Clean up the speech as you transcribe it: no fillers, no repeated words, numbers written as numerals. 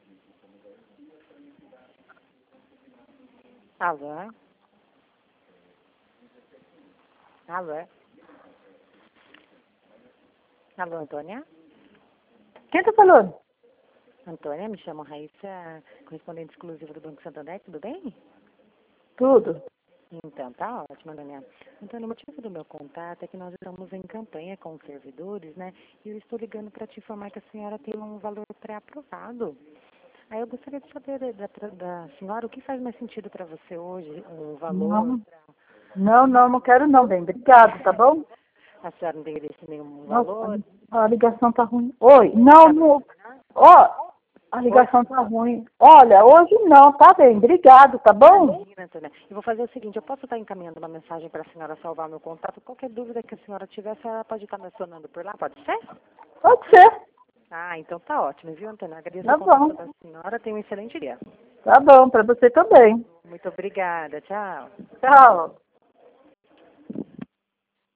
Alô? Alô? Alô, Antônia? Quem tá falando? Antônia, me chamo Raíssa, correspondente exclusiva do Banco Santander, tudo bem? Tudo. Então, tá ótimo, Antônia. Antônia, o motivo do meu contato é que nós estamos em campanha com os servidores, né? E eu estou ligando para te informar que a senhora tem um valor pré-aprovado. Aí eu gostaria de saber da senhora o que faz mais sentido para você hoje, um valor. Não quero não, bem. Obrigado, tá bom? A senhora não tem desse nenhum Nossa, valor? a ligação tá ruim. Oi, não. Ó, a ligação tá ruim. Olha, hoje não, tá bem. Obrigado, tá bom? Imagina, Antônia. Eu vou fazer o seguinte, eu posso estar encaminhando uma mensagem para a senhora salvar meu contato. Qualquer dúvida que a senhora tiver, a senhora pode estar me acionando por lá, pode ser? Pode ser. Ah, então tá ótimo, viu, Antônia? Agradeço Tá o contato bom. da senhora. Tenha um excelente dia. Tá bom, pra você também. Muito obrigada. Tchau. Tchau.